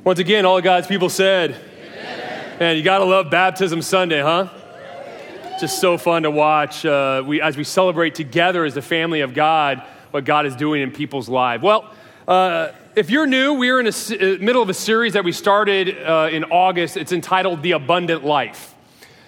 Once again, all of God's people said, Amen. Man, you gotta love Baptism Sunday, huh? Just so fun to watch as we celebrate together as the family of God, what God is doing in people's lives. Well, if you're new, we're in the middle of a series that we started in August. It's entitled The Abundant Life.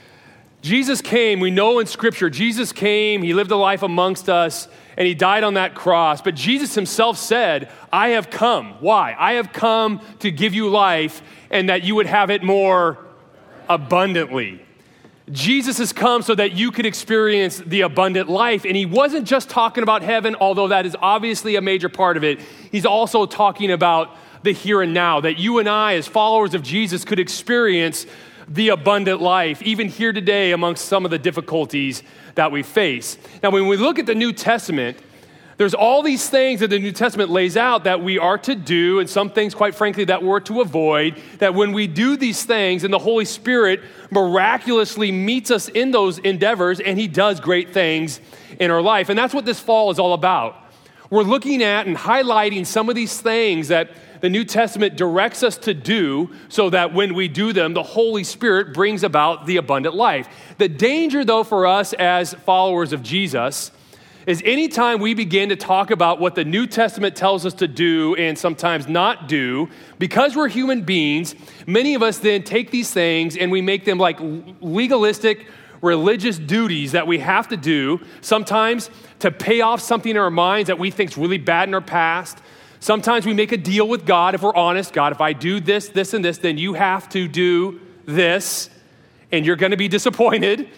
Jesus came, we know in Scripture, Jesus came, he lived a life amongst us, and he died on that cross. But Jesus himself said, I have come. Why? I have come to give you life and that you would have it more abundantly. Jesus has come so that you could experience the abundant life. And he wasn't just talking about heaven, although that is obviously a major part of it. He's also talking about the here and now, that you and I, as followers of Jesus, could experience the abundant life, even here today amongst some of the difficulties that we face. Now, when we look at the New Testament, there's all these things that the New Testament lays out that we are to do, and some things, quite frankly, that we're to avoid, that when we do these things, and the Holy Spirit miraculously meets us in those endeavors, and he does great things in our life. And that's what this fall is all about. We're looking at and highlighting some of these things that the New Testament directs us to do so that when we do them, the Holy Spirit brings about the abundant life. The danger, though, for us as followers of Jesus is anytime we begin to talk about what the New Testament tells us to do and sometimes not do, because we're human beings, many of us then take these things and we make them like legalistic religious duties that we have to do, sometimes to pay off something in our minds that we think is really bad in our past. Sometimes we make a deal with God, if we're honest. God, if I do this, this, and this, then you have to do this, and you're going to be disappointed.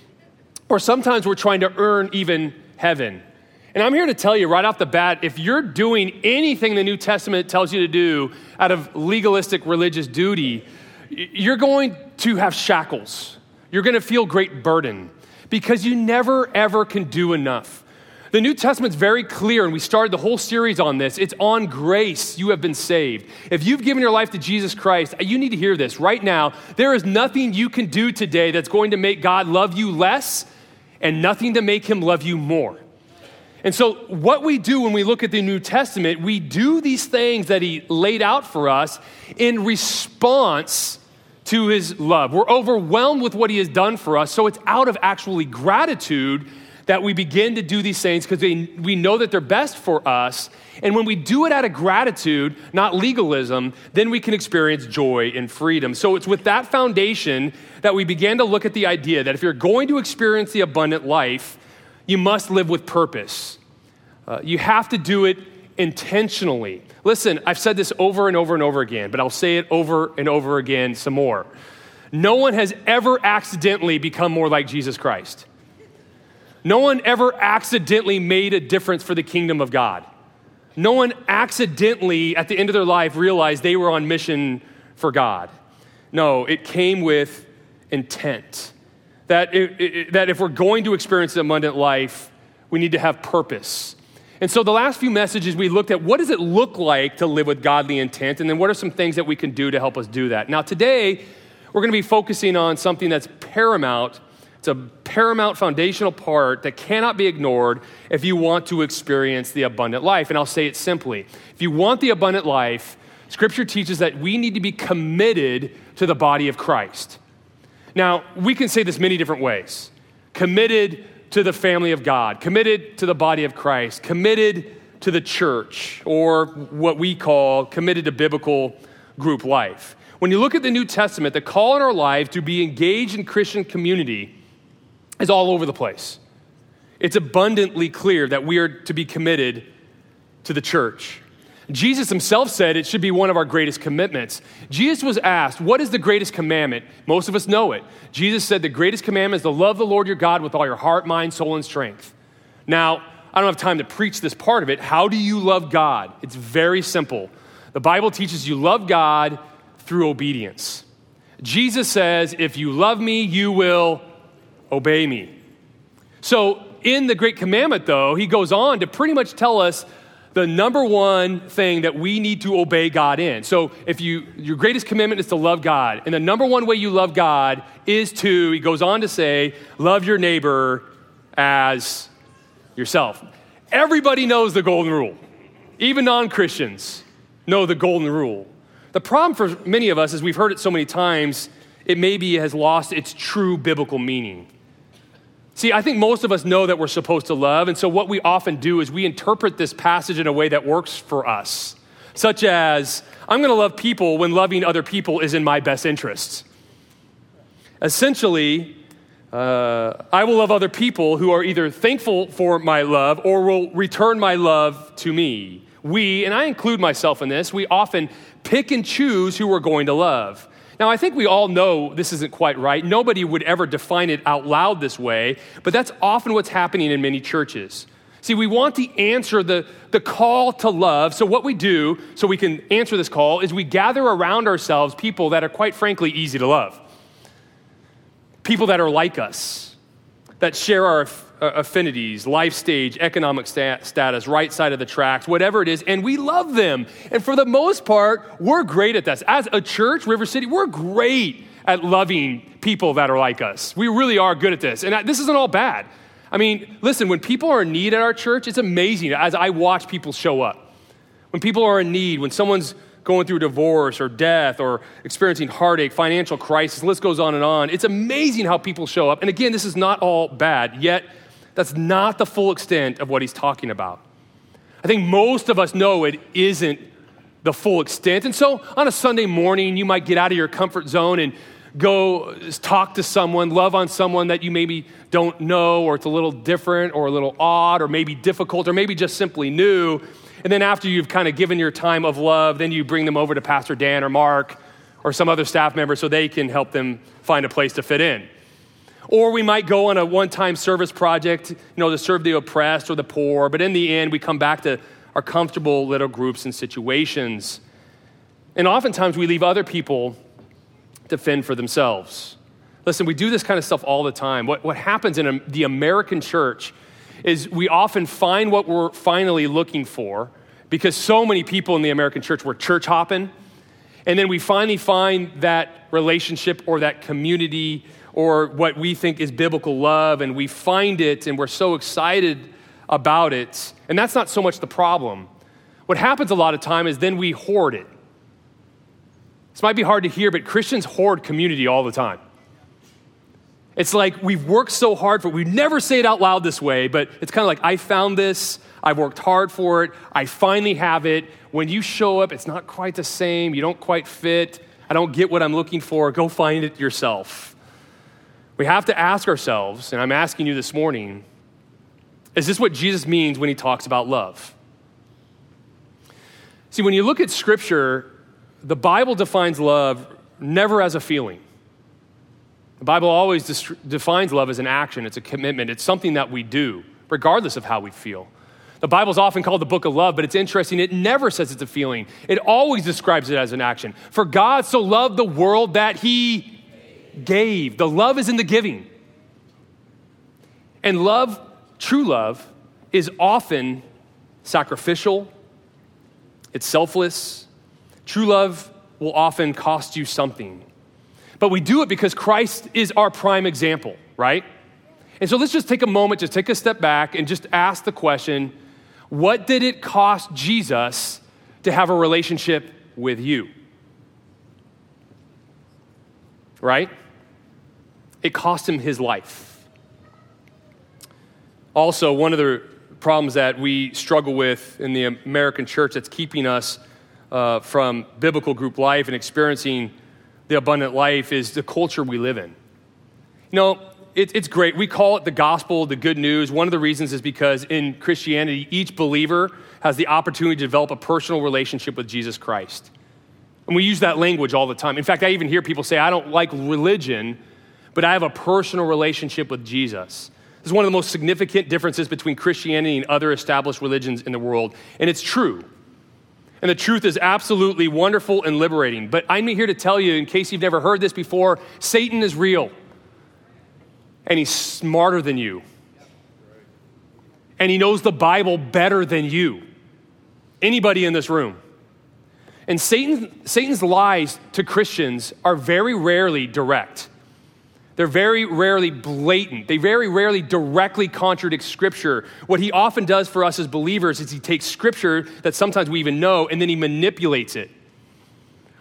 Or sometimes we're trying to earn even heaven. And I'm here to tell you right off the bat, if you're doing anything the New Testament tells you to do out of legalistic religious duty, you're going to have shackles. You're going to feel great burden because you never, ever can do enough. The New Testament's very clear, and we started the whole series on this. It's on grace you have been saved. If you've given your life to Jesus Christ, you need to hear this right now. There is nothing you can do today that's going to make God love you less and nothing to make him love you more. And so what we do when we look at the New Testament, we do these things that he laid out for us in response to his love. We're overwhelmed with what he has done for us, so it's out of actually gratitude that we begin to do these things because we know that they're best for us. And when we do it out of gratitude, not legalism, then we can experience joy and freedom. So it's with that foundation that we began to look at the idea that if you're going to experience the abundant life, you must live with purpose. You have to do it intentionally. Listen, I've said this over and over and over again, but I'll say it over and over again some more. No one has ever accidentally become more like Jesus Christ. No one ever accidentally made a difference for the kingdom of God. No one accidentally, at the end of their life, realized they were on mission for God. No, it came with intent. That if we're going to experience an abundant life, we need to have purpose. And so the last few messages, we looked at what does it look like to live with godly intent, and then what are some things that we can do to help us do that. Now today, we're going to be focusing on something that's paramount. It's a paramount foundational part that cannot be ignored if you want to experience the abundant life. And I'll say it simply. If you want the abundant life, Scripture teaches that we need to be committed to the body of Christ. Now, we can say this many different ways. Committed to the family of God, committed to the body of Christ, committed to the church, or what we call committed to biblical group life. When you look at the New Testament, the call in our lives to be engaged in Christian community is all over the place. It's abundantly clear that we are to be committed to the church. Jesus himself said it should be one of our greatest commitments. Jesus was asked, what is the greatest commandment? Most of us know it. Jesus said the greatest commandment is to love the Lord your God with all your heart, mind, soul, and strength. Now, I don't have time to preach this part of it. How do you love God? It's very simple. The Bible teaches you love God through obedience. Jesus says, if you love me, you will obey me. So in the Great Commandment, though, he goes on to pretty much tell us the number one thing that we need to obey God in. So if your greatest commandment is to love God, and the number one way you love God is to, he goes on to say, love your neighbor as yourself. Everybody knows the golden rule. Even non-Christians know the golden rule. The problem for many of us is we've heard it so many times, it maybe has lost its true biblical meaning. See, I think most of us know that we're supposed to love, and so what we often do is we interpret this passage in a way that works for us, such as, I'm gonna love people when loving other people is in my best interests. Essentially, I will love other people who are either thankful for my love or will return my love to me. We, and I include myself in this, we often pick and choose who we're going to love. Now, I think we all know this isn't quite right. Nobody would ever define it out loud this way, but that's often what's happening in many churches. See, we want to answer the call to love, so what we do, so we can answer this call, is we gather around ourselves people that are quite frankly easy to love. People that are like us, that share our affinities, life stage, economic status, right side of the tracks, whatever it is, and we love them. And for the most part, we're great at this. As a church, River City, we're great at loving people that are like us. We really are good at this. And this isn't all bad. I mean, listen, when people are in need at our church, it's amazing as I watch people show up. When people are in need, when someone's going through divorce or death or experiencing heartache, financial crisis, the list goes on and on. It's amazing how people show up. And again, this is not all bad, yet that's not the full extent of what he's talking about. I think most of us know it isn't the full extent. And so on a Sunday morning, you might get out of your comfort zone and go talk to someone, love on someone that you maybe don't know, or it's a little different or a little odd or maybe difficult or maybe just simply new. And then after you've kind of given your time of love, then you bring them over to Pastor Dan or Mark or some other staff member so they can help them find a place to fit in. Or we might go on a one-time service project, to serve the oppressed or the poor. But in the end, we come back to our comfortable little groups and situations. And oftentimes we leave other people to fend for themselves. Listen, we do this kind of stuff all the time. What happens in the American church is we often find what we're finally looking for because so many people in the American church were church hopping. And then we finally find that relationship or that community or what we think is biblical love, and we find it and we're so excited about it. And that's not so much the problem. What happens a lot of time is then we hoard it. This might be hard to hear, but Christians hoard community all the time. It's like we've worked so hard for it. We never say it out loud this way, but it's kind of like, I found this, I've worked hard for it, I finally have it. When you show up, it's not quite the same, you don't quite fit, I don't get what I'm looking for, go find it yourself. We have to ask ourselves, and I'm asking you this morning, is this what Jesus means when he talks about love? See, when you look at Scripture, the Bible defines love never as a feeling. The Bible always defines love as an action. It's a commitment. It's something that we do, regardless of how we feel. The Bible is often called the book of love, but it's interesting. It never says it's a feeling. It always describes it as an action. For God so loved the world that he gave. The love is in the giving. And love, true love, is often sacrificial. It's selfless. True love will often cost you something. But we do it because Christ is our prime example, right? And so let's just take a moment, just take a step back and just ask the question, what did it cost Jesus to have a relationship with you? Right? It cost him his life. Also, one of the problems that we struggle with in the American church that's keeping us from biblical group life and experiencing the abundant life is the culture we live in. It's great. We call it the gospel, the good news. One of the reasons is because in Christianity, each believer has the opportunity to develop a personal relationship with Jesus Christ. And we use that language all the time. In fact, I even hear people say, I don't like religion, but I have a personal relationship with Jesus. This is one of the most significant differences between Christianity and other established religions in the world. And it's true. And the truth is absolutely wonderful and liberating. But I'm here to tell you, in case you've never heard this before, Satan is real. And he's smarter than you. And he knows the Bible better than you. Anybody in this room. And Satan's lies to Christians are very rarely direct. They're very rarely blatant. They very rarely directly contradict Scripture. What he often does for us as believers is he takes Scripture that sometimes we even know, and then he manipulates it.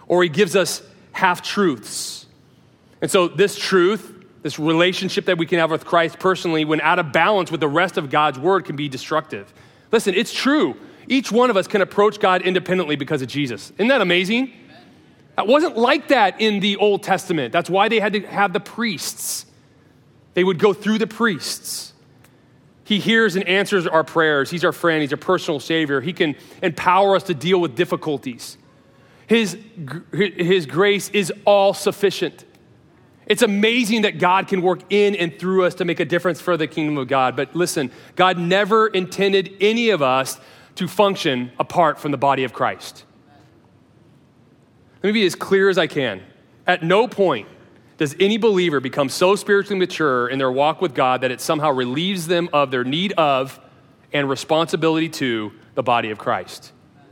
or he gives us half-truths. And so this truth, this relationship that we can have with Christ personally, when out of balance with the rest of God's word, can be destructive. Listen, it's true. Each one of us can approach God independently because of Jesus. Isn't that amazing? It wasn't like that in the Old Testament. That's why they had to have the priests. They would go through the priests. He hears and answers our prayers. He's our friend. He's a personal savior. He can empower us to deal with difficulties. His grace is all sufficient. It's amazing that God can work in and through us to make a difference for the kingdom of God. But listen, God never intended any of us to function apart from the body of Christ. Let me be as clear as I can. At no point does any believer become so spiritually mature in their walk with God that it somehow relieves them of their need of and responsibility to the body of Christ.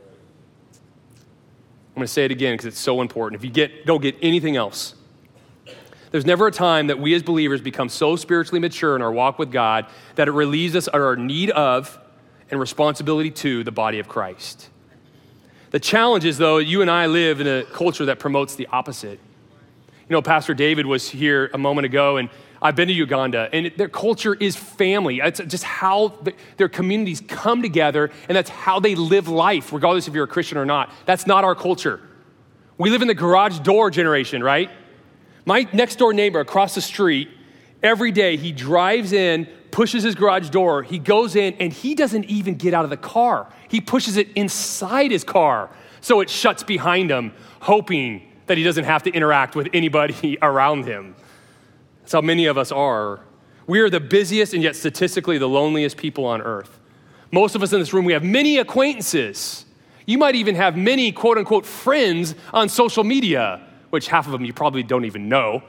I'm going to say it again because it's so important. If you don't get anything else, there's never a time that we as believers become so spiritually mature in our walk with God that it relieves us of our need of and responsibility to the body of Christ. The challenge is, though, you and I live in a culture that promotes the opposite. You know, Pastor David was here a moment ago, and I've been to Uganda, and their culture is family. It's just how their communities come together, and that's how they live life, regardless if you're a Christian or not. That's not our culture. We live in the garage door generation, right? My next door neighbor across the street, every day he drives in, pushes his garage door, he goes in, and he doesn't even get out of the car. He pushes it inside his car so it shuts behind him, hoping that he doesn't have to interact with anybody around him. That's how many of us are. We are the busiest and yet statistically the loneliest people on earth. Most of us in this room, we have many acquaintances. You might even have many quote unquote friends on social media, which half of them you probably don't even know.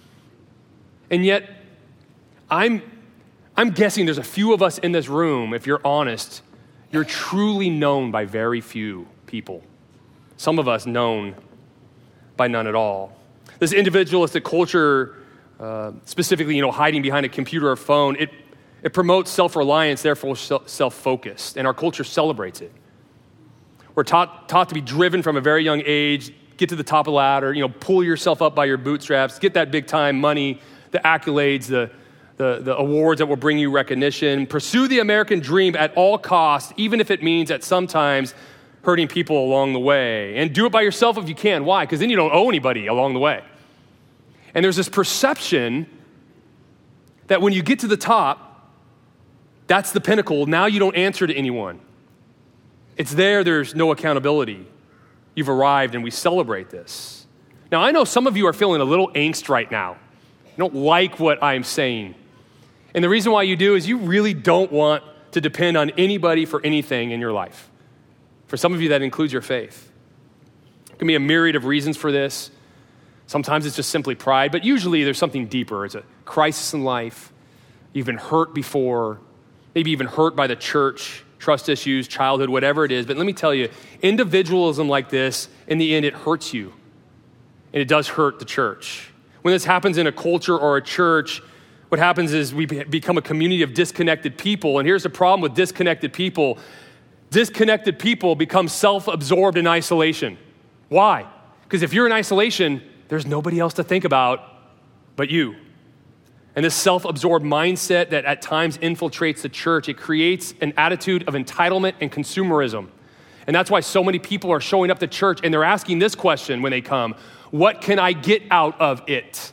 And yet, I'm guessing there's a few of us in this room, if you're honest, you're truly known by very few people. Some of us known by none at all. This individualistic culture, specifically, hiding behind a computer or phone, it promotes self-reliance, therefore self-focused, and our culture celebrates it. We're taught to be driven from a very young age, get to the top of the ladder, pull yourself up by your bootstraps, get that big time money, the accolades, the awards that will bring you recognition. Pursue the American dream at all costs, even if it means at sometimes hurting people along the way. And do it by yourself if you can. Why? Because then you don't owe anybody along the way. And there's this perception that when you get to the top, that's the pinnacle. Now you don't answer to anyone. It's there's no accountability. You've arrived and we celebrate this. Now I know some of you are feeling a little angst right now. You don't like what I'm saying. And the reason why you do is you really don't want to depend on anybody for anything in your life. For some of you, that includes your faith. There can be a myriad of reasons for this. Sometimes it's just simply pride, but usually there's something deeper. It's a crisis in life. You've been hurt before, maybe even hurt by the church, trust issues, childhood, whatever it is. But let me tell you, individualism like this, in the end, it hurts you. And it does hurt the church. When this happens in a culture or a church, what happens is we become a community of disconnected people. And here's the problem with disconnected people. Disconnected people become self-absorbed in isolation. Why? Because if you're in isolation, there's nobody else to think about but you. And this self-absorbed mindset that at times infiltrates the church, it creates an attitude of entitlement and consumerism. And that's why so many people are showing up to church and they're asking this question when they come: what can I get out of it?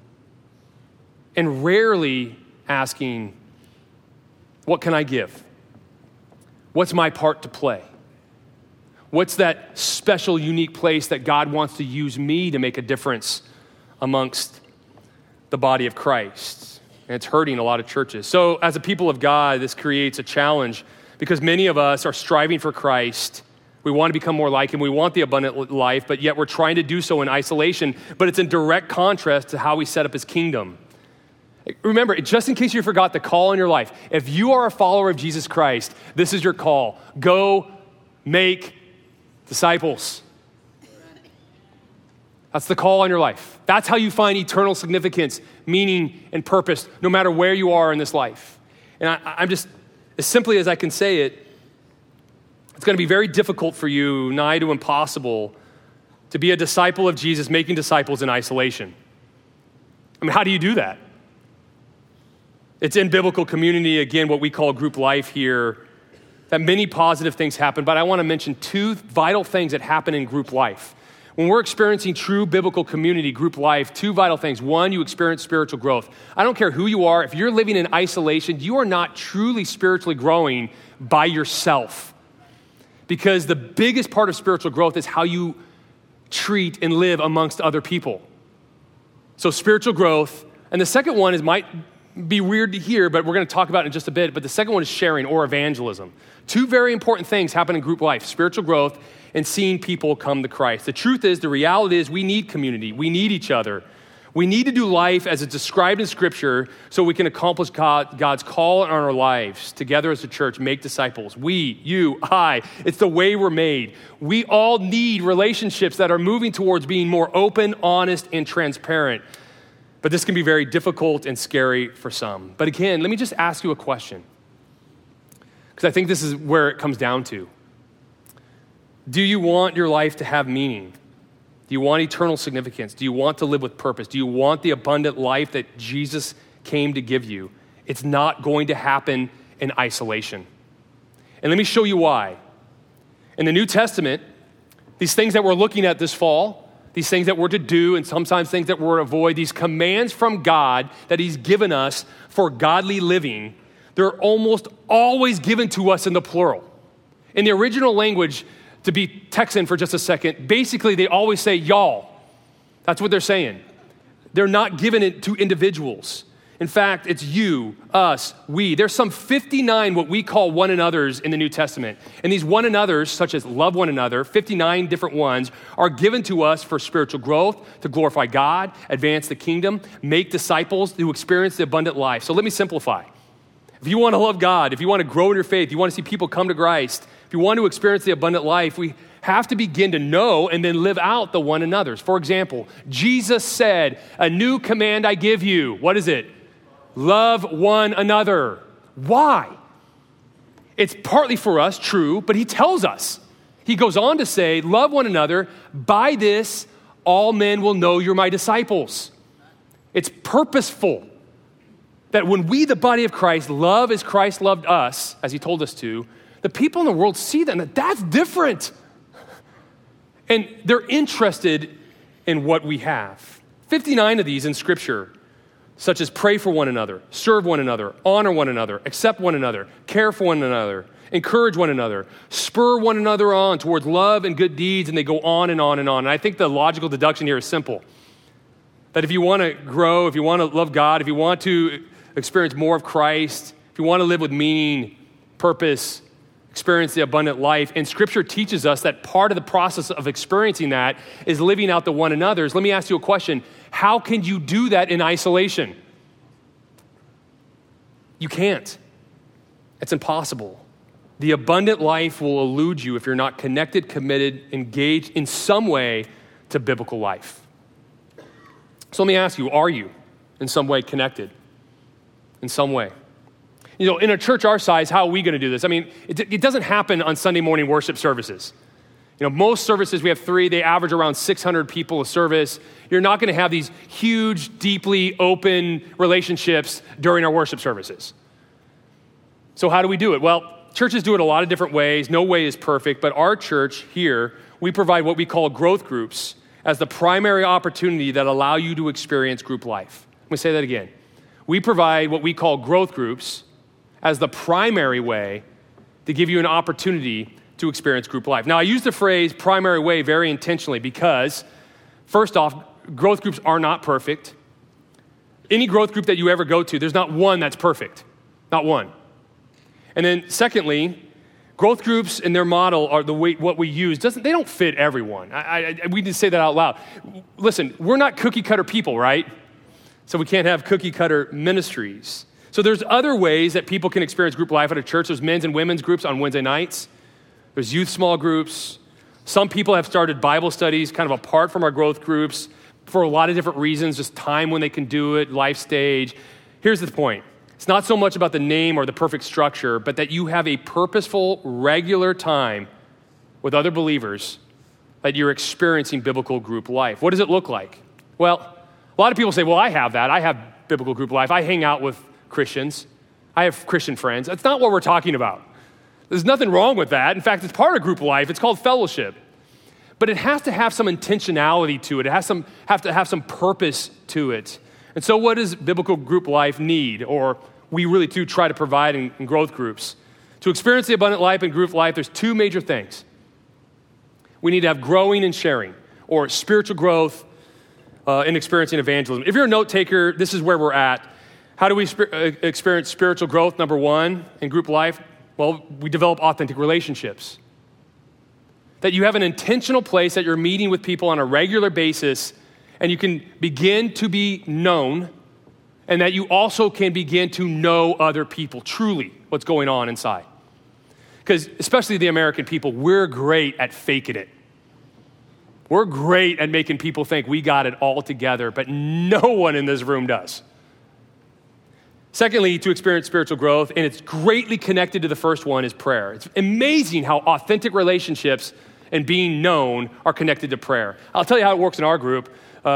And rarely asking, what can I give? What's my part to play? What's that special, unique place that God wants to use me to make a difference amongst the body of Christ? And it's hurting a lot of churches. So as a people of God, this creates a challenge because many of us are striving for Christ. We want to become more like him. We want the abundant life, but yet we're trying to do so in isolation, but it's in direct contrast to how we set up his kingdom. Remember, just in case you forgot the call in your life, if you are a follower of Jesus Christ, this is your call. Go make disciples. That's the call on your life. That's how you find eternal significance, meaning, and purpose, no matter where you are in this life. And I'm just, as simply as I can say it, it's going to be very difficult for you, nigh to impossible, to be a disciple of Jesus, making disciples in isolation. I mean, how do you do that? It's in biblical community, again, what we call group life here, that many positive things happen, but I want to mention two vital things that happen in group life. When we're experiencing true biblical community, group life, two vital things. One, you experience spiritual growth. I don't care who you are, if you're living in isolation, you are not truly spiritually growing by yourself. Because the biggest part of spiritual growth is how you treat and live amongst other people. So spiritual growth. And the second one might be weird to hear, but we're going to talk about it in just a bit. But the second one is sharing or evangelism. Two very important things happen in group life: spiritual growth and seeing people come to Christ. The truth is, the reality is, we need community. We need each other. We need to do life as it's described in Scripture so we can accomplish God's call on our lives together as a church, make disciples. We, you, I, it's the way we're made. We all need relationships that are moving towards being more open, honest, and transparent. But this can be very difficult and scary for some. But again, let me just ask you a question, because I think this is where it comes down to. Do you want your life to have meaning? Do you want eternal significance? Do you want to live with purpose? Do you want the abundant life that Jesus came to give you? It's not going to happen in isolation. And let me show you why. In the New Testament, these things that we're looking at this fall, these things that we're to do and sometimes things that we're to avoid, these commands from God that he's given us for godly living, they're almost always given to us in the plural. In the original language, to be Texan for just a second, basically they always say y'all. That's what they're saying. They're not giving it to individuals. In fact, it's you, us, we. There's some 59 what we call one another's in the New Testament. And these one another's, such as love one another, 59 different ones, are given to us for spiritual growth, to glorify God, advance the kingdom, make disciples, to experience the abundant life. So let me simplify. If you want to love God, if you want to grow in your faith, you want to see people come to Christ, if you want to experience the abundant life, we have to begin to know and then live out the one another's. For example, Jesus said, "A new command I give you." What is it? Love one another. Why? It's partly for us, true, but he tells us. He goes on to say, love one another. By this, all men will know you're my disciples. It's purposeful that when we, the body of Christ, love as Christ loved us, as he told us to, the people in the world see that, and that's different. And they're interested in what we have. 59 of these in Scripture, such as pray for one another, serve one another, honor one another, accept one another, care for one another, encourage one another, spur one another on towards love and good deeds, and they go on and on and on. And I think the logical deduction here is simple. That if you want to grow, if you want to love God, if you want to experience more of Christ, if you want to live with meaning, purpose, experience the abundant life, and Scripture teaches us that part of the process of experiencing that is living out the one another's. Let me ask you a question. How can you do that in isolation? You can't. It's impossible. The abundant life will elude you if you're not connected, committed, engaged in some way to biblical life. So let me ask you, are you in some way connected? In some way? You know, in a church our size, how are we going to do this? I mean, it doesn't happen on Sunday morning worship services. You know, most services, we have 3, they average around 600 people a service. You're not going to have these huge, deeply open relationships during our worship services. So how do we do it? Well, churches do it a lot of different ways. No way is perfect, but our church here, we provide what we call growth groups as the primary opportunity that allow you to experience group life. Let me say that again. We provide what we call growth groups as the primary way to give you an opportunity to experience group life. Now, I use the phrase primary way very intentionally because, first off, growth groups are not perfect. Any growth group that you ever go to, there's not one that's perfect. Not one. And then secondly, growth groups and their model are the way what we use. They don't fit everyone. We need to say that out loud. Listen, we're not cookie cutter people, right? So we can't have cookie cutter ministries. So there's other ways that people can experience group life at a church. There's men's and women's groups on Wednesday nights. There's youth small groups. Some people have started Bible studies kind of apart from our growth groups for a lot of different reasons, just time when they can do it, life stage. Here's the point. It's not so much about the name or the perfect structure, but that you have a purposeful, regular time with other believers that you're experiencing biblical group life. What does it look like? Well, a lot of people say, well, I have that. I have biblical group life. I hang out with Christians. I have Christian friends. That's not what we're talking about. There's nothing wrong with that. In fact, it's part of group life. It's called fellowship. But it has to have some intentionality to it. It has to have some purpose to it. And so what does biblical group life need? Or we really do try to provide in growth groups. To experience the abundant life in group life, there's two major things. We need to have growing and sharing, or spiritual growth and experiencing evangelism. If you're a note taker, this is where we're at. How do we experience spiritual growth? Number one, in group life, well, we develop authentic relationships. That you have an intentional place that you're meeting with people on a regular basis, and you can begin to be known, and that you also can begin to know other people, truly, what's going on inside. Because especially the American people, we're great at faking it. We're great at making people think we got it all together, but no one in this room does. Secondly, to experience spiritual growth, and it's greatly connected to the first one, is prayer. It's amazing how authentic relationships and being known are connected to prayer. I'll tell you how it works in our group.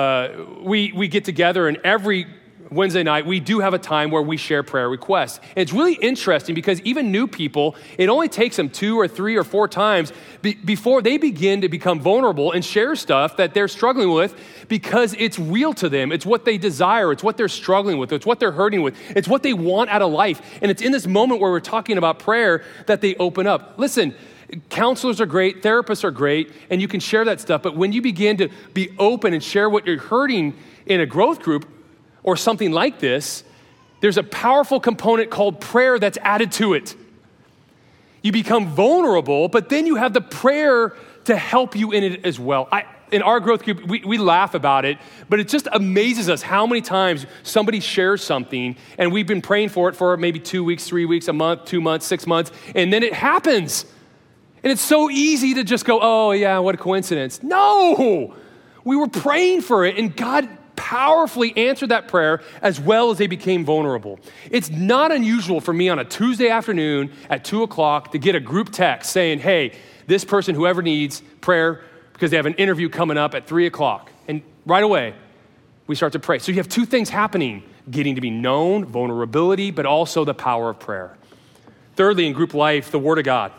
We get together, and every Wednesday night, we do have a time where we share prayer requests. And it's really interesting because even new people, it only takes them 2 or 3 or 4 times before they begin to become vulnerable and share stuff that they're struggling with, because it's real to them. It's what they desire. It's what they're struggling with. It's what they're hurting with. It's what they want out of life. And it's in this moment where we're talking about prayer that they open up. Listen, counselors are great, therapists are great, and you can share that stuff. But when you begin to be open and share what you're hurting in a growth group, or something like this, there's a powerful component called prayer that's added to it. You become vulnerable, but then you have the prayer to help you in it as well. In our growth group, we laugh about it, but it just amazes us how many times somebody shares something, and we've been praying for it for maybe 2 weeks, 3 weeks, a month, 2 months, 6 months, and then it happens. And it's so easy to just go, oh yeah, what a coincidence. No, we were praying for it, and God powerfully answered that prayer as well as they became vulnerable. It's not unusual for me on a Tuesday afternoon at 2 o'clock to get a group text saying, hey, this person, whoever needs prayer, because they have an interview coming up at 3 o'clock. And right away, we start to pray. So you have two things happening: getting to be known, vulnerability, but also the power of prayer. Thirdly, in group life, the Word of God.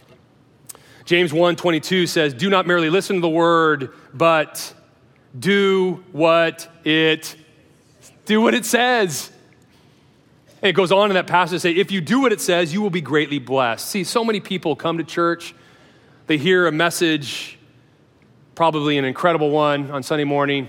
James 1:22 says, do not merely listen to the word, but do what it says. And it goes on in that passage to say, if you do what it says, you will be greatly blessed. See, so many people come to church, they hear a message, probably an incredible one on Sunday morning.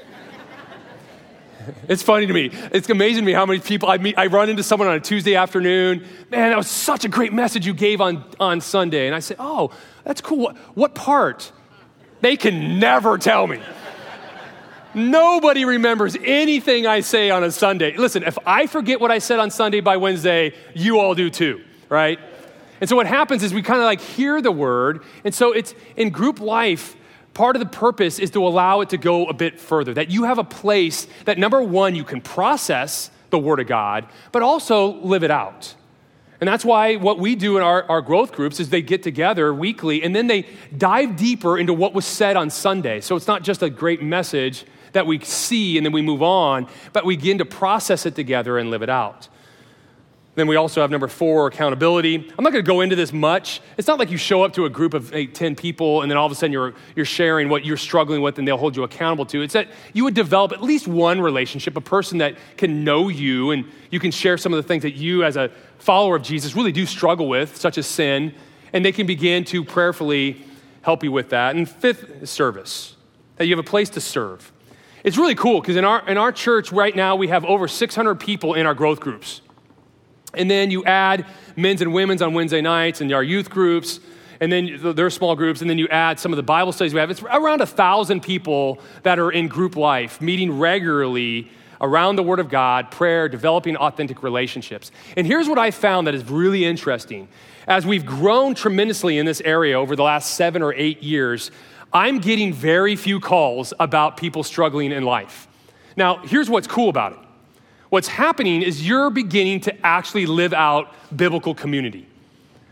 It's funny to me. It's amazing to me how many people I meet. I run into someone on a Tuesday afternoon. Man, that was such a great message you gave on Sunday. And I say, oh, that's cool. What part? They can never tell me. Nobody remembers anything I say on a Sunday. Listen, if I forget what I said on Sunday by Wednesday, you all do too, right? And so what happens is we kind of like hear the word. And so it's in group life, part of the purpose is to allow it to go a bit further, that you have a place that, number one, you can process the word of God, but also live it out. And that's why what we do in our growth groups is they get together weekly and then they dive deeper into what was said on Sunday. So it's not just a great message that we see and then we move on, but we begin to process it together and live it out. Then we also have number 4, accountability. I'm not going to go into this much. It's not like you show up to a group of 10 people and then all of a sudden you're sharing what you're struggling with and they'll hold you accountable to. It's that you would develop at least one relationship, a person that can know you and you can share some of the things that you as a follower of Jesus really do struggle with, such as sin, and they can begin to prayerfully help you with that. And 5th is service, that you have a place to serve. It's really cool because in our church right now, we have over 600 people in our growth groups. And then you add men's and women's on Wednesday nights and our youth groups, and then their small groups, and then you add some of the Bible studies we have. It's around 1,000 people that are in group life, meeting regularly around the Word of God, prayer, developing authentic relationships. And here's what I found that is really interesting. As we've grown tremendously in this area over the last 7 or 8 years, I'm getting very few calls about people struggling in life. Now, here's what's cool about it. What's happening is you're beginning to actually live out biblical community.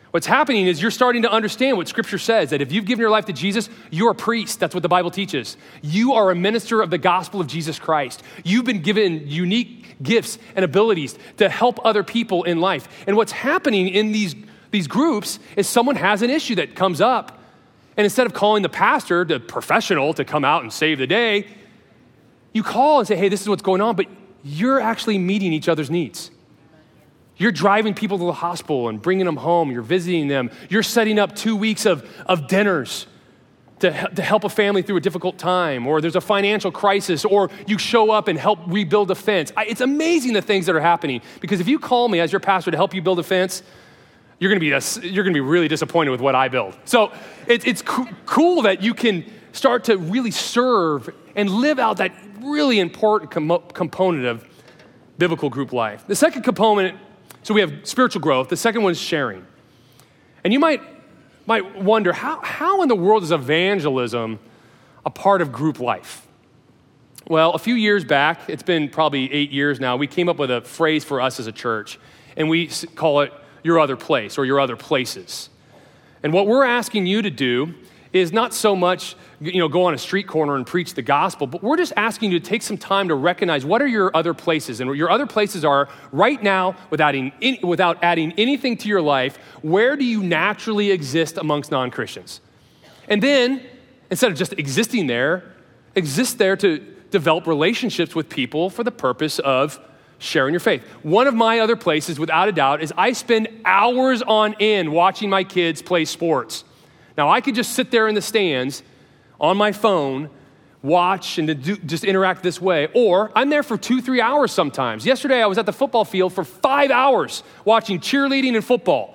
What's happening is you're starting to understand what Scripture says, that if you've given your life to Jesus, you're a priest. That's what the Bible teaches. You are a minister of the gospel of Jesus Christ. You've been given unique gifts and abilities to help other people in life. And what's happening in these groups is someone has an issue that comes up, and instead of calling the pastor, the professional, to come out and save the day, you call and say, hey, this is what's going on, but you're actually meeting each other's needs. You're driving people to the hospital and bringing them home. You're visiting them. You're setting up 2 weeks of dinners to help a family through a difficult time, or there's a financial crisis, or you show up and help rebuild a fence. It's amazing the things that are happening, because if you call me as your pastor to help you build a fence, you're gonna be really disappointed with what I build. So it's cool that you can start to really serve and live out that really important component of biblical group life. The second component, so we have spiritual growth. The second one is sharing. And you might wonder, how in the world is evangelism a part of group life? Well, a few years back, it's been probably 8 years now, we came up with a phrase for us as a church, and we call it your other place or your other places. And what we're asking you to do is not so much, go on a street corner and preach the gospel, but we're just asking you to take some time to recognize what are your other places. And your other places are right now, without adding anything to your life, where do you naturally exist amongst non-Christians? And then, instead of just existing there, exist there to develop relationships with people for the purpose of sharing your faith. One of my other places, without a doubt, is I spend hours on end watching my kids play sports. Now, I could just sit there in the stands on my phone, watch and just interact this way, or I'm there for 2-3 hours sometimes. Yesterday, I was at the football field for 5 hours watching cheerleading and football.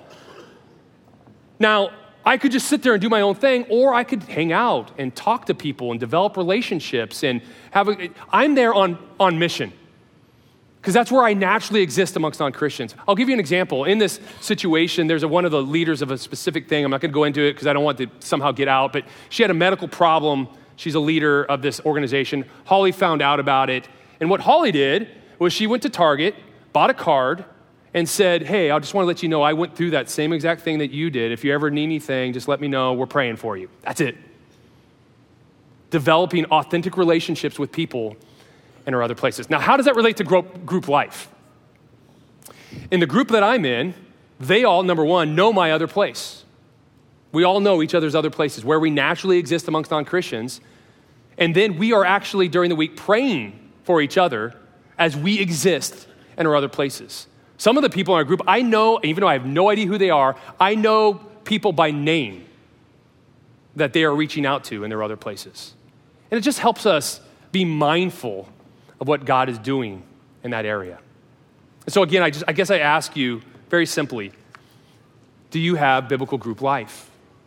Now, I could just sit there and do my own thing, or I could hang out and talk to people and develop relationships and I'm there on mission, because that's where I naturally exist amongst non-Christians. I'll give you an example. In this situation, there's one of the leaders of a specific thing. I'm not going to go into it because I don't want to somehow get out, but she had a medical problem. She's a leader of this organization. Holly found out about it. And what Holly did was she went to Target, bought a card, and said, hey, I just want to let you know I went through that same exact thing that you did. If you ever need anything, just let me know. We're praying for you. That's it. Developing authentic relationships with people and our other places. Now, how does that relate to group life? In the group that I'm in, they all, number one, know my other place. We all know each other's other places, where we naturally exist amongst non-Christians. And then we are actually, during the week, praying for each other as we exist in our other places. Some of the people in our group, I know, even though I have no idea who they are, I know people by name that they are reaching out to in their other places. And it just helps us be mindful of what God is doing in that area. And so again, I guess I ask you very simply, do you have biblical group life?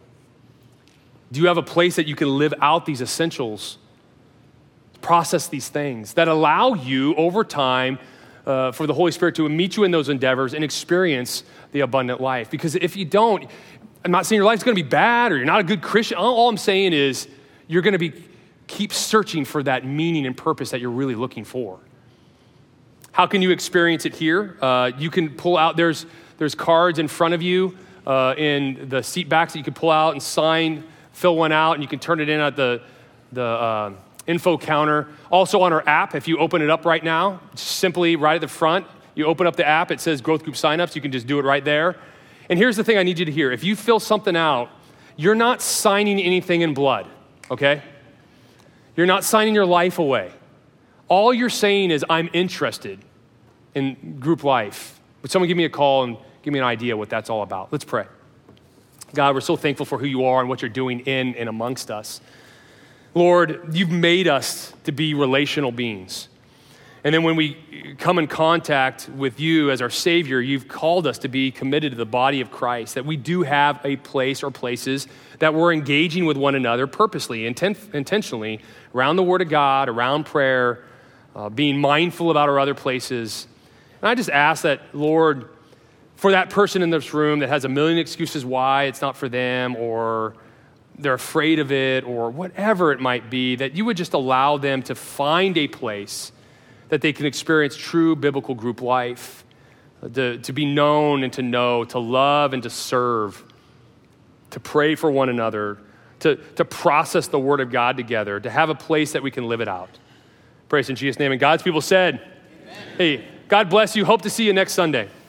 Do you have a place that you can live out these essentials, process these things that allow you over time for the Holy Spirit to meet you in those endeavors and experience the abundant life? Because if you don't, I'm not saying your life's going to be bad or you're not a good Christian. All I'm saying is you're going to keep searching for that meaning and purpose that you're really looking for. How can you experience it here? You can pull out, there's cards in front of you in the seat backs that you can pull out and sign, fill one out, and you can turn it in at the info counter. Also on our app, if you open it up right now, simply right at the front, you open up the app, it says Growth Group Signups, you can just do it right there. And here's the thing I need you to hear. If you fill something out, you're not signing anything in blood, okay? You're not signing your life away. All you're saying is, I'm interested in group life. Would someone give me a call and give me an idea what that's all about? Let's pray. God, we're so thankful for who you are and what you're doing in and amongst us. Lord, you've made us to be relational beings. And then when we come in contact with you as our Savior, you've called us to be committed to the body of Christ, that we do have a place or places that we're engaging with one another purposely, intentionally, around the Word of God, around prayer, being mindful about our other places. And I just ask that, Lord, for that person in this room that has a million excuses why it's not for them, or they're afraid of it, or whatever it might be, that you would just allow them to find a place that they can experience true biblical group life, to be known and to know, to love and to serve, to pray for one another, to process the word of God together, to have a place that we can live it out. Praise in Jesus' name. And God's people said, amen. Hey, God bless you. Hope to see you next Sunday.